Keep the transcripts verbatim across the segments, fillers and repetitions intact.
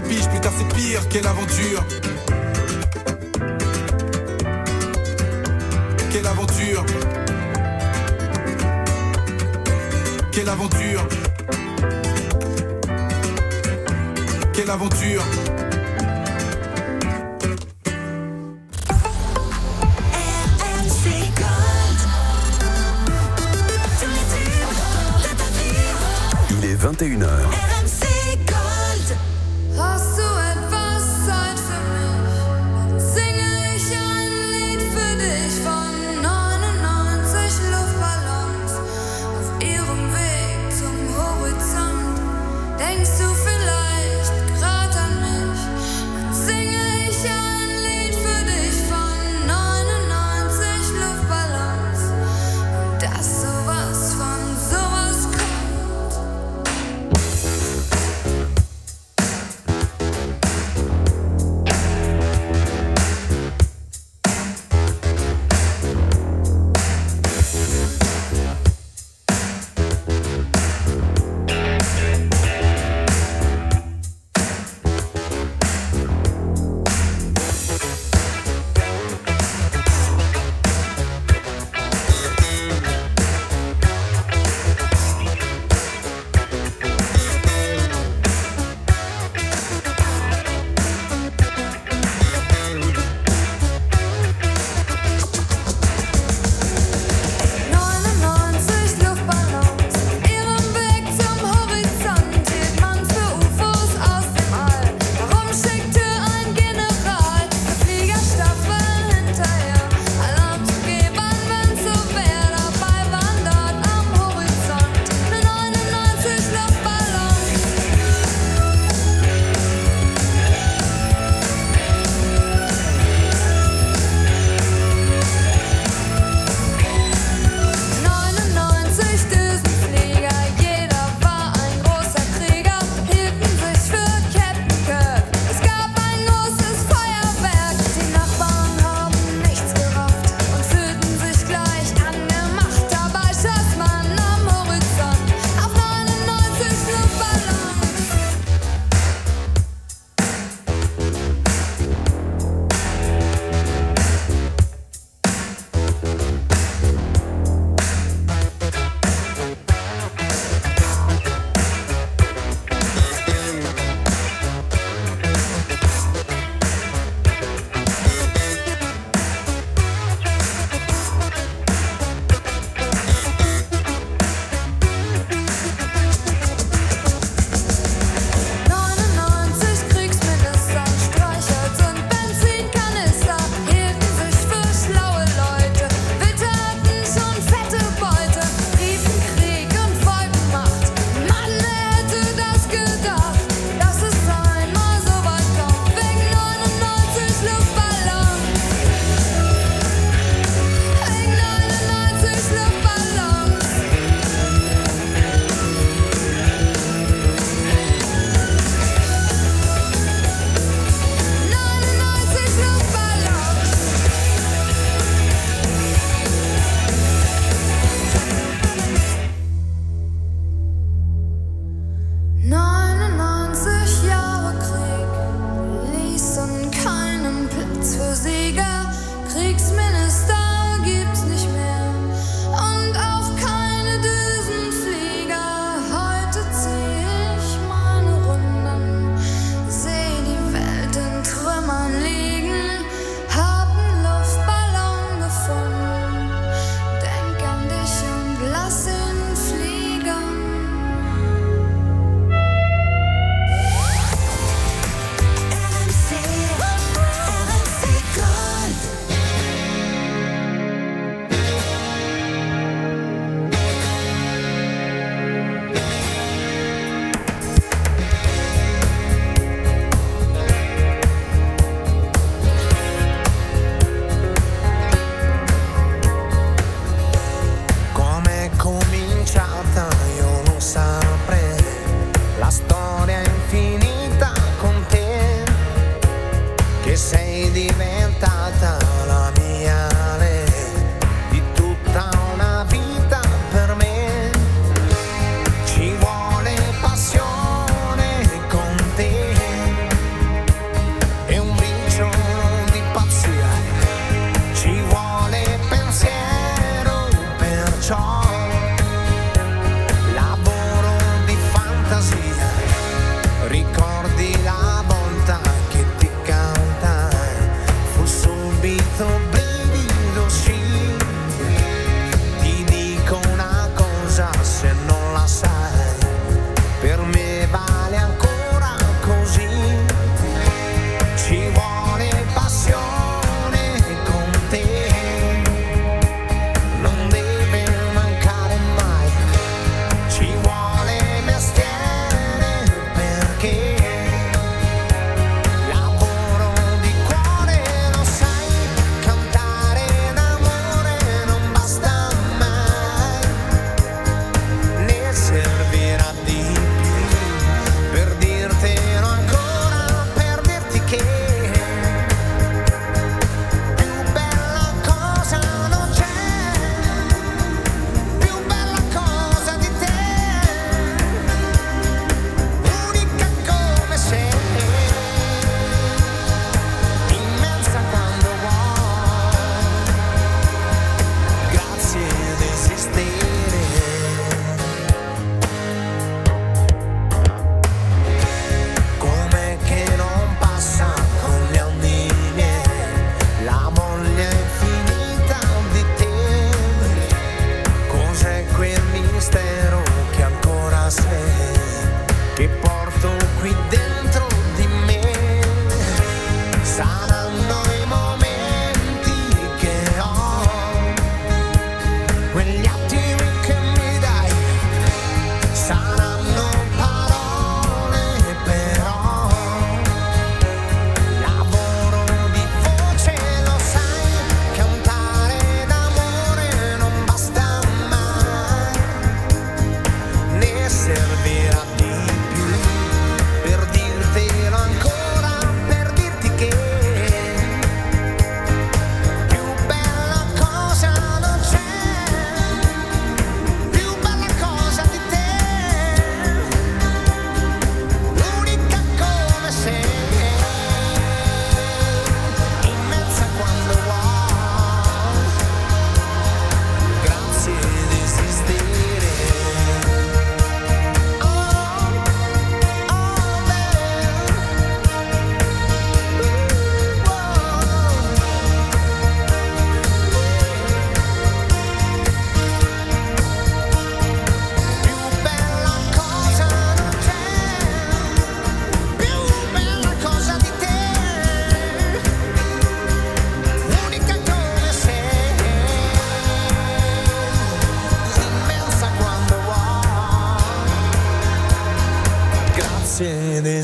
biche, plus tard c'est pire, quelle aventure. Quelle aventure. Quelle aventure. Quelle aventure. Il est vingt et une heures. R M C Gold. Hast du etwas Zeit für mich? Singe ich ein Lied für dich von neunundneunzig Luftballons auf ihrem Weg zum Horizont. Denkst du vielleicht grad an mich? Dann singe ich ein Lied für dich von neunundneunzig Luftballons und dass sowas von sowas kommt.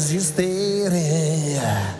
esistere.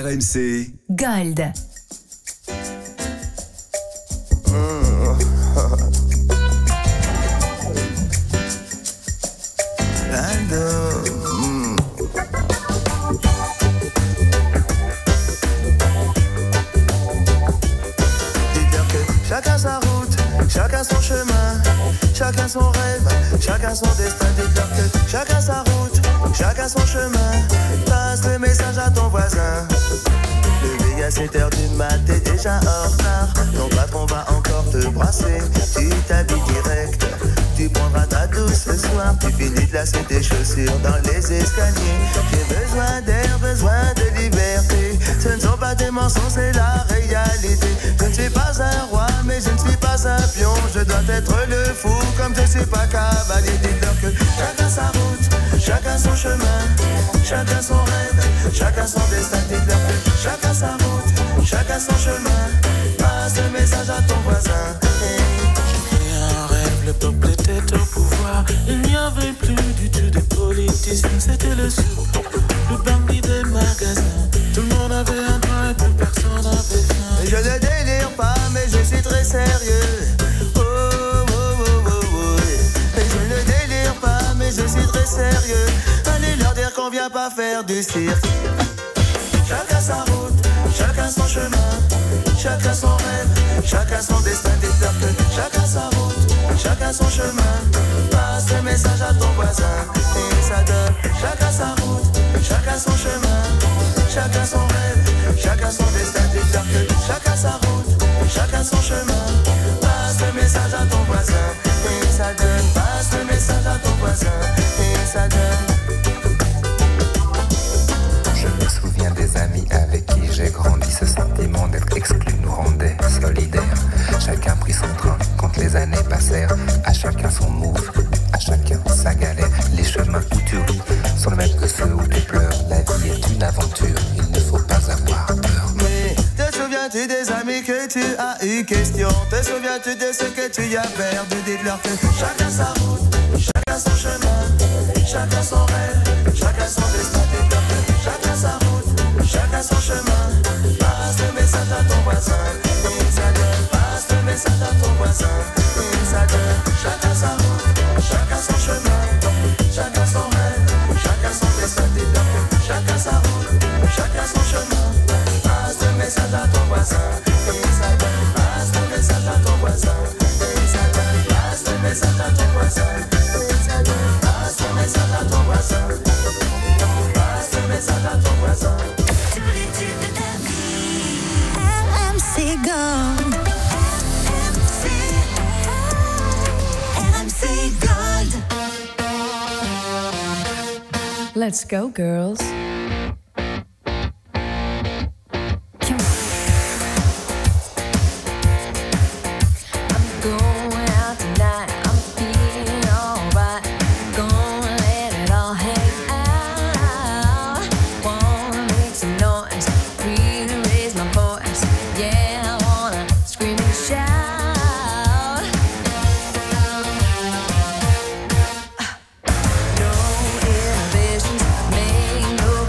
M C Gold. Chacun sa route, chacun son chemin, chacun son rêve, chacun son destin. Dites-leur que chacun sa route, chacun son chemin. Passe le message à ton voisin. Le à sept heures du mat, t'es déjà en retard. Ton patron va encore te brasser. Tu t'habilles direct, tu prendras ta douce ce soir. Tu finis de lasser tes chaussures dans les escaliers. J'ai besoin d'air, besoin de liberté. Ce ne sont pas des mensonges, c'est la réalité. Je ne suis pas un roi, mais je ne suis pas un pion. Je dois être le fou, comme je suis pas cavalier. Dites-leur que chacun sa route, chacun son chemin, chacun son rêve, chacun son destin. Dites-leur que chacun sa route, chacun son chemin. Passe le message à ton voisin. Hey. J'ai fait un rêve, le peuple était au pouvoir. Il n'y avait plus du tout de politiciens, c'était le sou, le bandit des magasins. Tout le monde avait un train et plus personne n'avait faim. Je ne délire pas, mais je suis très sérieux. Oh, oh, oh, oh, oh. Je ne délire pas, mais je suis très sérieux. Allez leur dire qu'on vient pas faire du cirque. Chacun sa route, chacun son chemin, chacun son rêve, chacun son destin. Dites-leur que chacun sa route, chacun son chemin. Passe le message à ton voisin et ça donne. Chacun sa route, chacun son chemin, chacun son rêve, chacun son destin. Dites-leur que chacun sa route, chacun son chemin. Passe le message à ton voisin et ça donne. Passe le message à ton voisin et ça donne. Je me souviens des amis avec qui j'ai grandi. Ce sentiment d'être exclu nous rendait solidaires. Chacun prit son train quand les années passèrent. À chacun son move, à chacun sa galère. Les chemins où tu ris sont les mêmes que ceux où tu pleures. La vie est une aventure, il ne faut pas avoir peur. Mais te souviens-tu des amis que tu as eu question? Te souviens-tu de ce que tu as perdu? Dites-leur que chacun sa route, chacun son chemin, chacun son rêve, chacun son destin. Dites-leur que chacun sa route, chacun son chemin. Passe le message à ton voisin et ça donne. Passe le message à ton voisin et ça donne. Chacun sa route, chacun son chemin, chacun son rêve, chacun son destin. Dites-leur que chacun sa route, chacun son chemin. Passe le message à ton voisin et ça donne. Passe le message à ton voisin et ça donne. Passe le message à ton voisin et ça donne. Passe le message à ton voisin. Passe le message à ton voisin. Tous les tubes de ta vie. R M C Gold. R M C. R M C Gold. Let's go, girls. No inhibitions, make no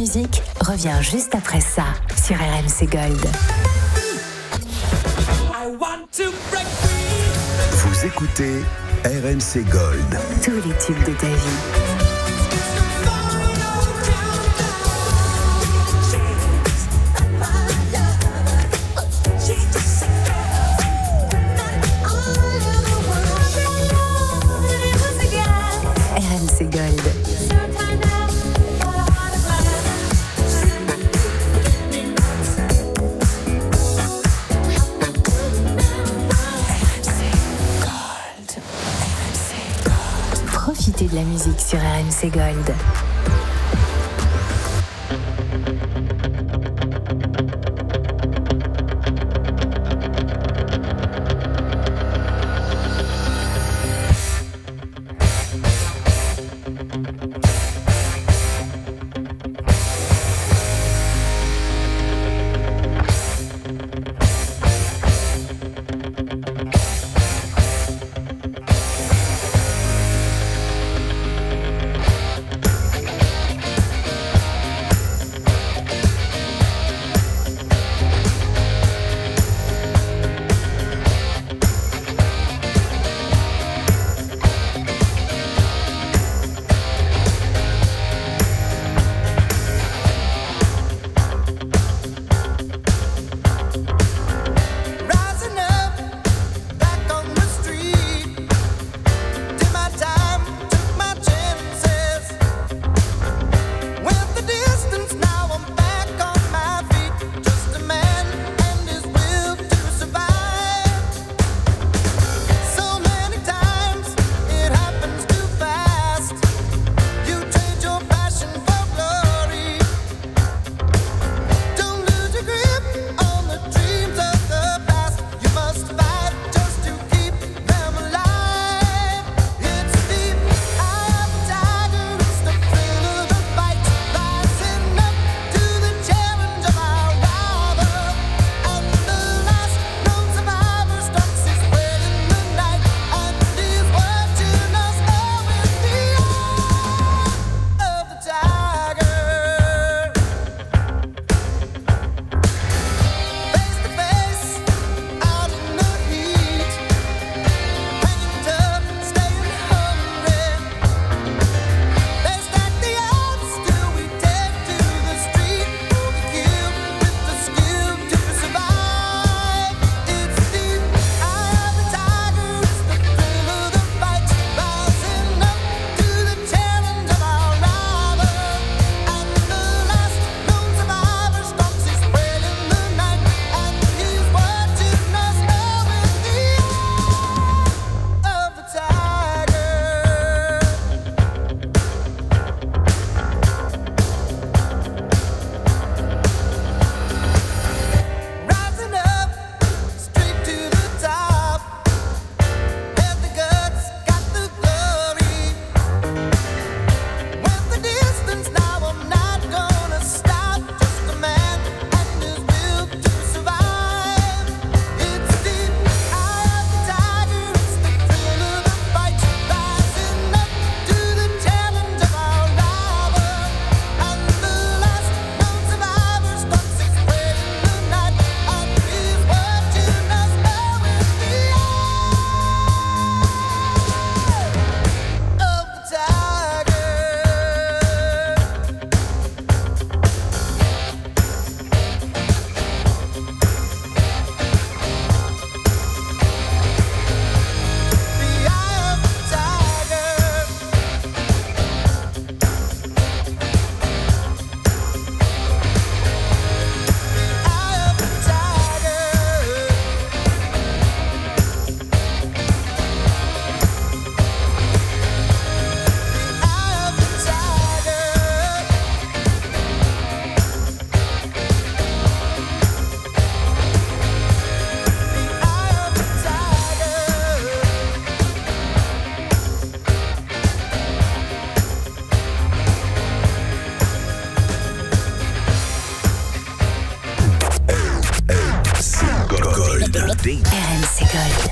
musique revient juste après ça sur R M C Gold. Vous écoutez R M C Gold. Tous les tubes de ta vie. R M C Gold. Profitez de la musique sur R M C Gold. Deep. R M C Gold.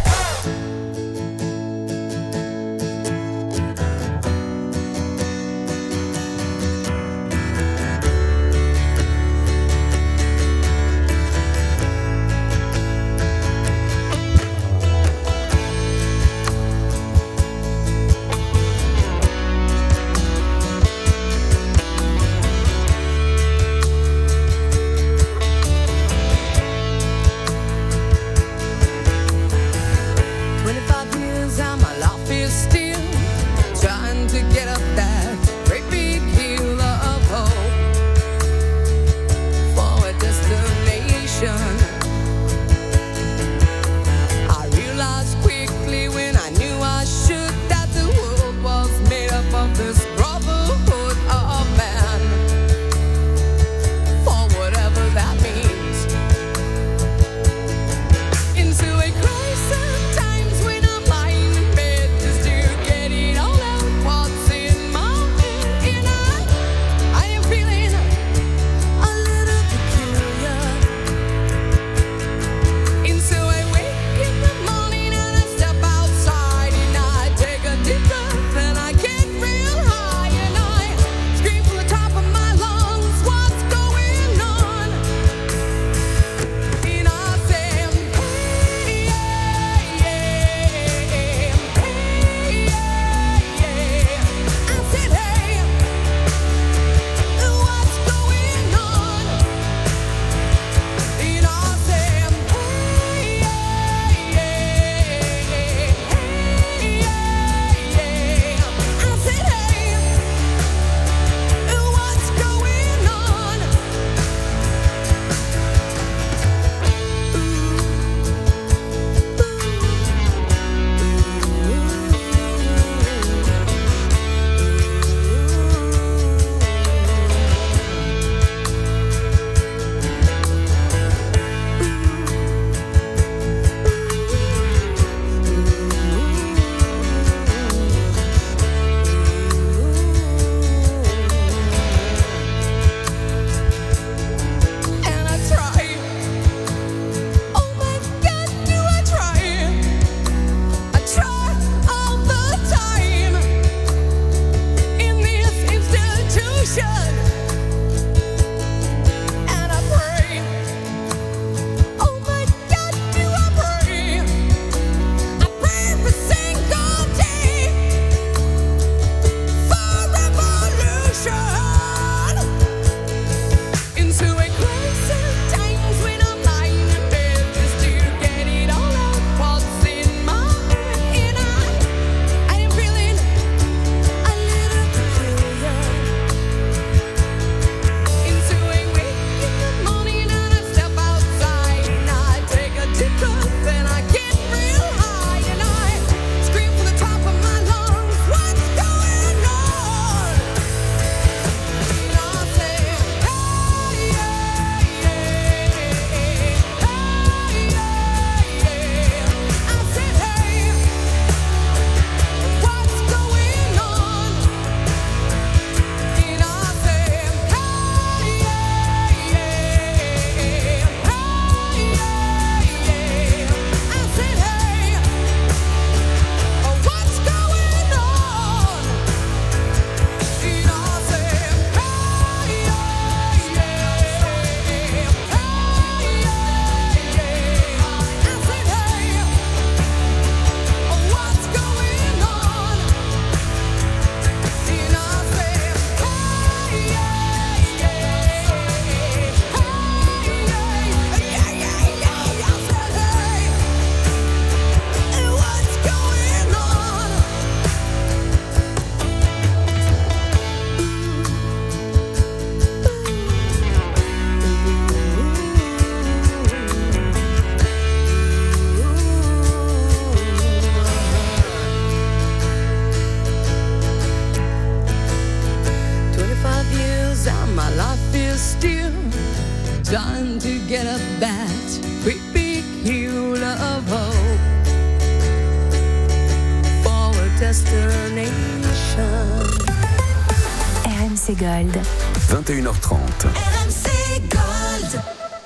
C Gold. vingt et une heures trente. R M C Gold.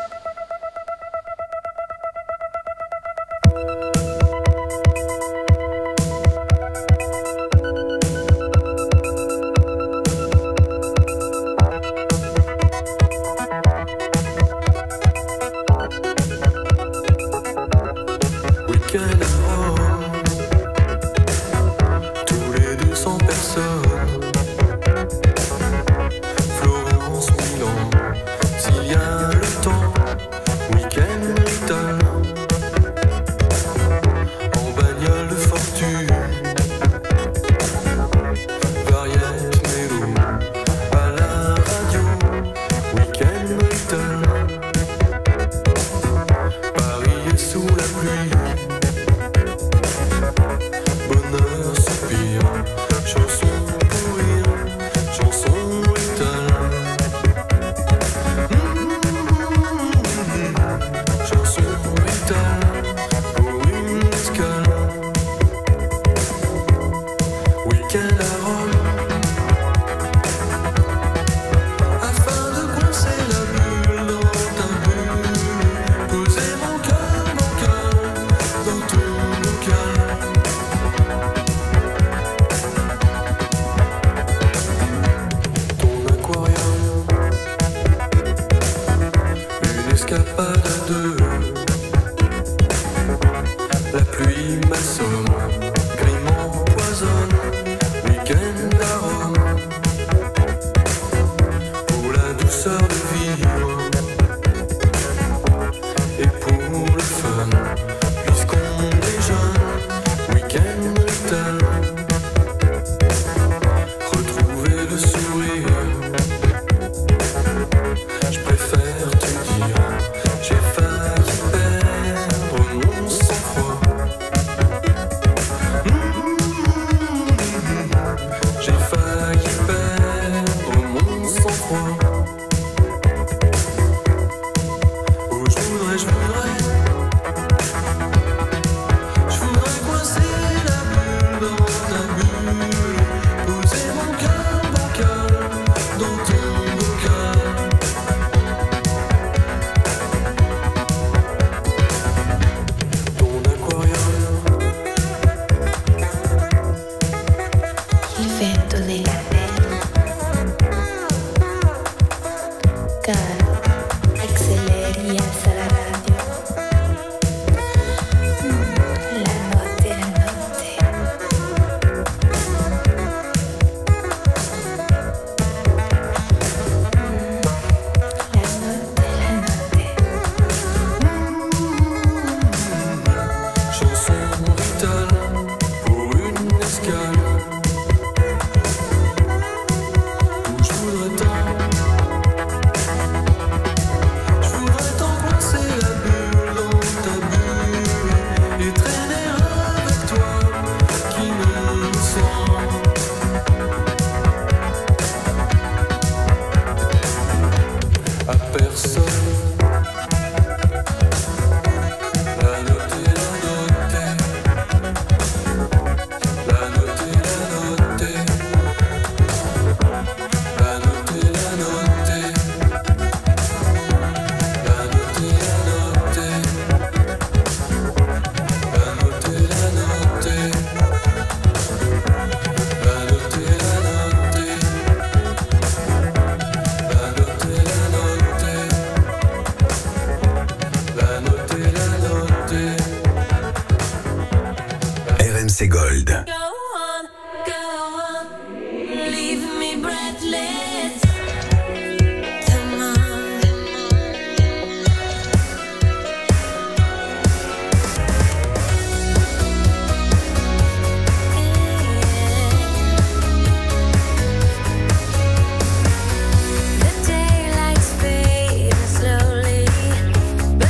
R M C Gold.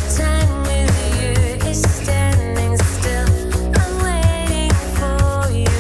For you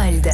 Gold.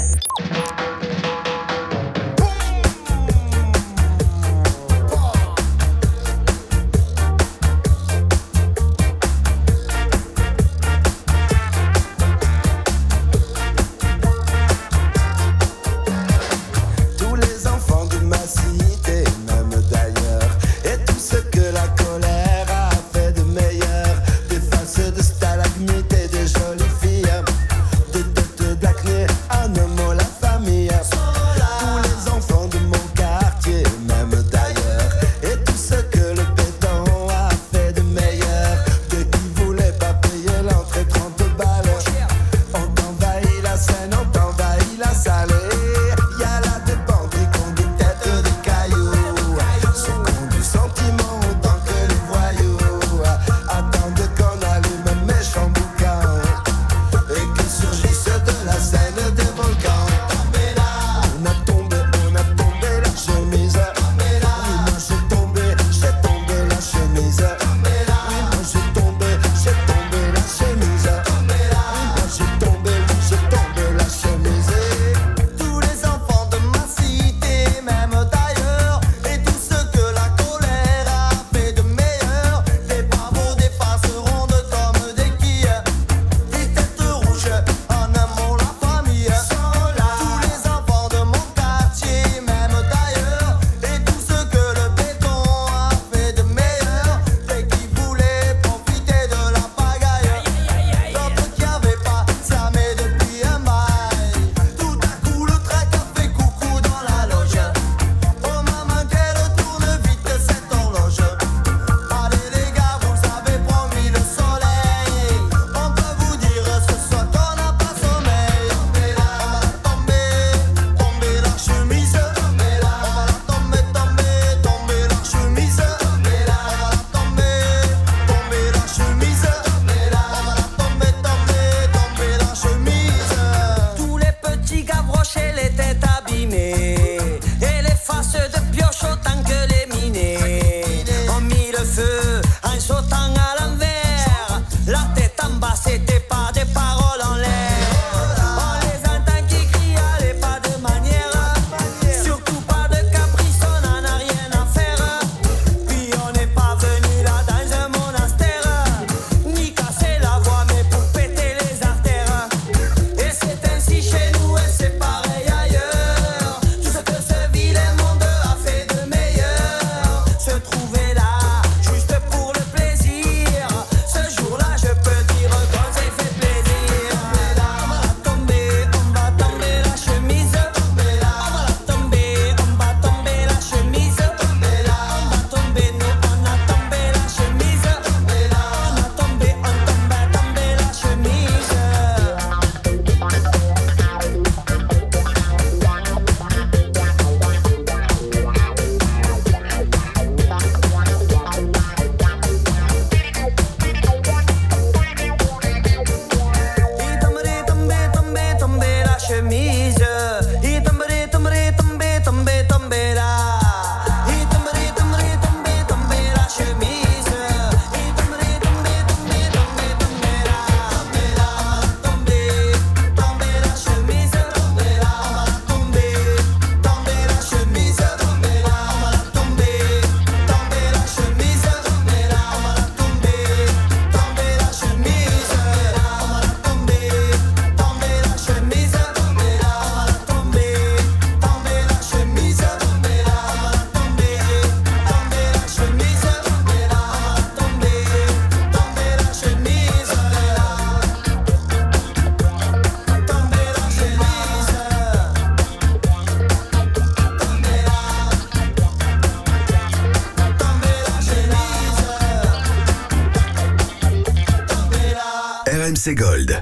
R M C Gold.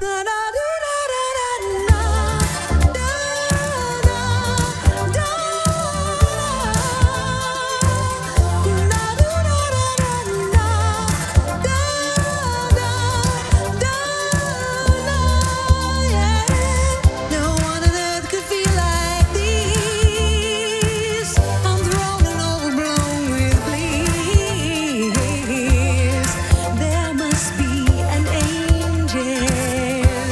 There must be an angel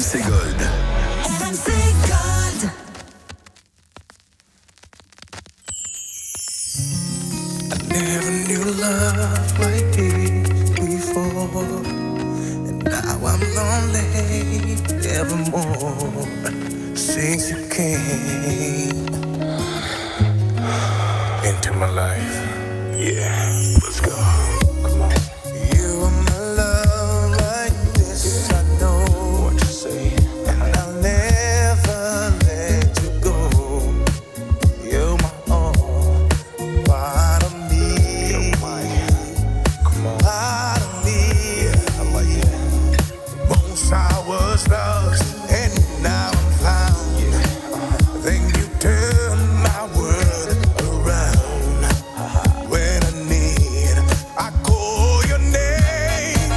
C Gold. R M C Gold. I never knew love like this before, and now I'm lonely evermore since you came into my life. Yeah, let's go. Come on. You are my love like this. I know what you say, and I'll never let you go. You're my all, part of me. You're mine. Come on. Part of me. Yeah, I like that. Once I was lost, and now I'm found. Yeah. Then you turned my world around. When I need, I call your name,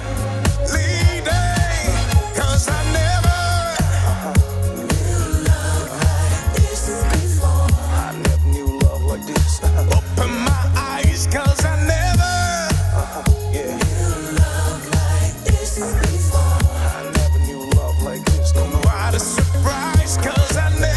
lady, 'cause I never knew love like this before. I never knew love like this. Open my eyes, 'cause I never yeah. knew love like this before. I never knew love like this. No, no. What a surprise, 'cause I never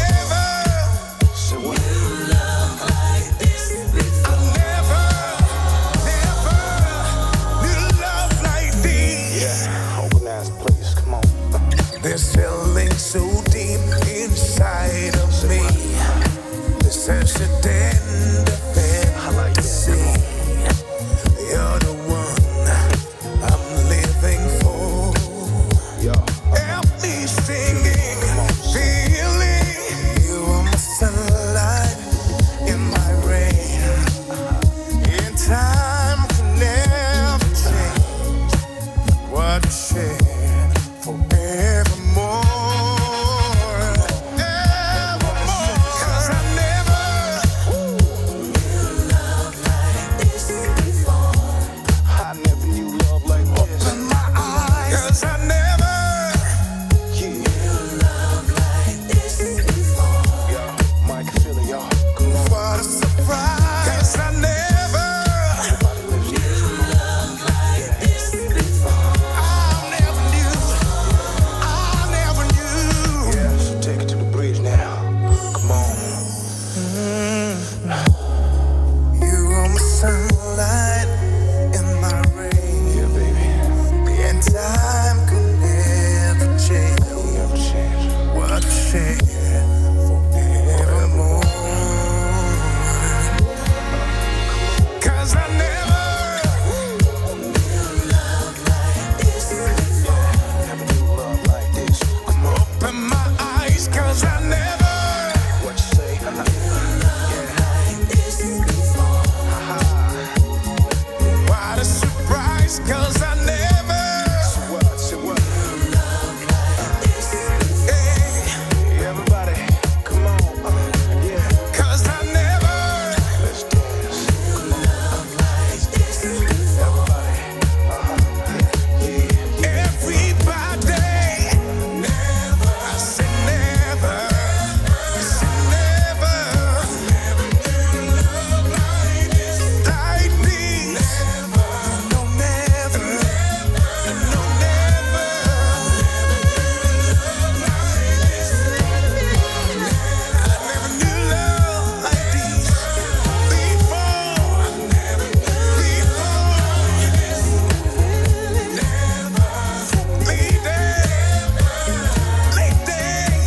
knew love like this before. I never, never knew love like this. Yeah, open ass place, come on. There's something so deep inside of me. There's such a tender fantasy. You're the one I'm living for. Help me singing, feeling. You are my sunlight in my rain. In time can never change what we share forevermore. Evermore. 'Cause I never knew love like this before. I never knew love like this. Open my eyes, 'cause I never knew love like this before. Yeah, Mike Philly, y'all. Come on. What a surprise, 'cause I never knew love like this before. I never knew, I never knew. Yeah, so take it to the bridge now. Come on. You are my sunlight in my rain. Yeah, baby. And time can never change. It'll never change. What we share forevermore. 'Cause I never knew love like this before. Never knew love like this. Come on. Open my eyes, 'cause I never what you say? Knew love like this before. What a surprise, 'cause I never what, say what? Knew love like this before. Hey, everybody, come on. Uh, yeah. 'Cause I never let's dance. Love like this before. Everybody. Uh-huh. Yeah. Yeah. Everybody. Never. I said never. I said never. Never knew love like this. Like this. Never. No, never. No, never. I never knew love like this before. I never knew before. Never. Lady. Lady.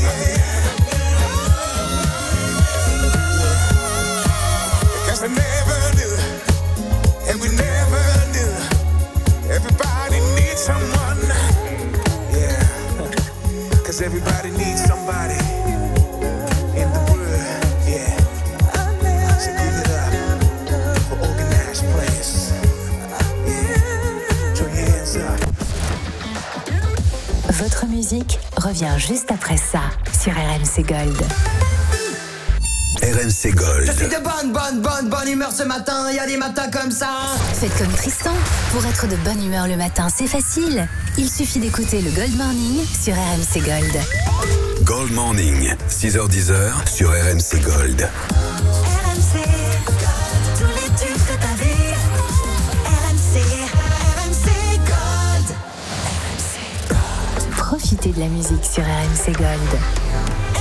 Because I never knew, and we never knew. Everybody needs someone. Yeah. Because everybody needs somebody in the world. Yeah. So give it up for organized players. Yeah. Throw your hands up. Votre musique revient juste après ça sur R M C Gold. R M C Gold. Je suis de bonne, bonne, bonne, bonne humeur ce matin. Il y a des matins comme ça. Faites comme Tristan. Pour être de bonne humeur le matin, c'est facile. Il suffit d'écouter le Gold Morning sur R M C Gold. Gold Morning, six heures dix sur R M C Gold. R M C, tous les tubes de ta vie. R M C, R M C Gold. R M C Gold. Profitez de la musique sur R M C Gold.